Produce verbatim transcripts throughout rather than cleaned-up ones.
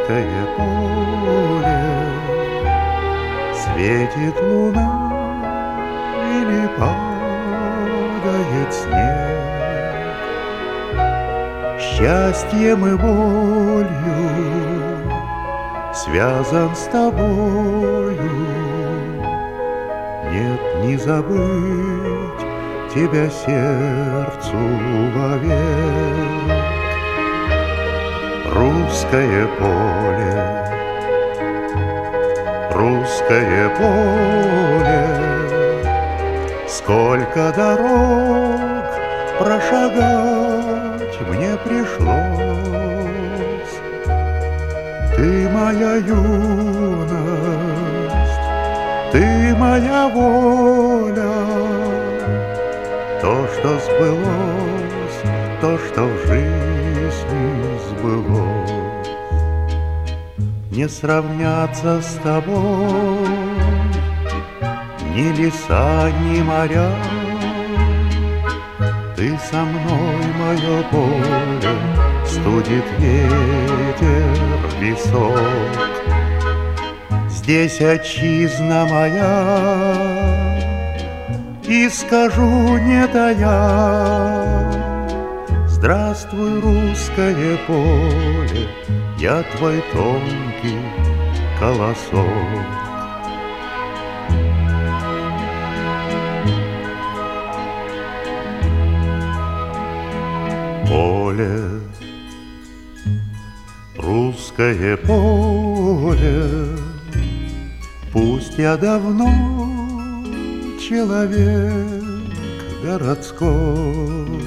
русское поле, светит луна или падает снег. Счастьем и болью связан с тобою. Нет, не забыть тебя сердцу вовек. Русское поле, русское поле, сколько дорог прошагать мне пришлось. Ты моя юность, ты моя воля, то, что сбылось, то, что в жизни сбылось. Не сравнятся с тобой ни леса, ни моря. Ты со мной, мое поле, студит ветер висок. Здесь отчизна моя, и скажу не тая: здравствуй, русское поле, я твой тонкий колосок. Поле, русское поле, пусть я давно человек городской,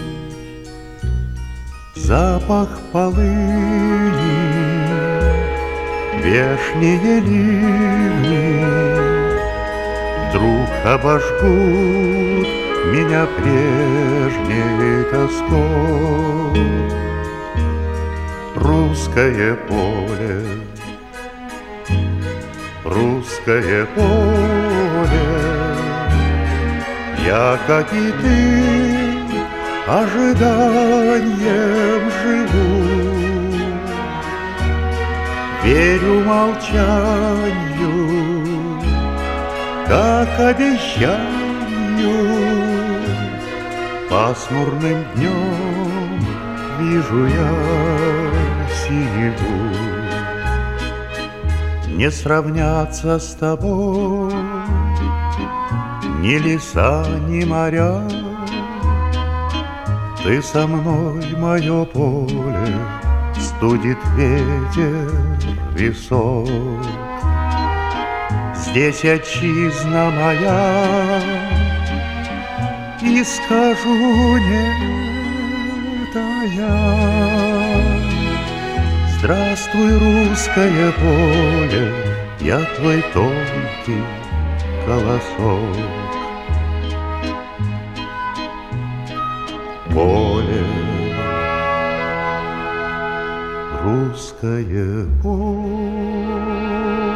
запах полыни, вешние ливни вдруг обожгут меня прежней тоской. Русское поле, русское поле, я, как и ты, ожиданием живу. Верю молчанию, как обещанию. Пасмурным днем вижу я синеву. Не сравнятся с тобой ни леса, ни моря. Ты со мной, мое поле, студит ветер висок. Здесь отчизна моя, и скажу не тая: здравствуй, русское поле, я твой тонкий колосок. Поле, русское поле.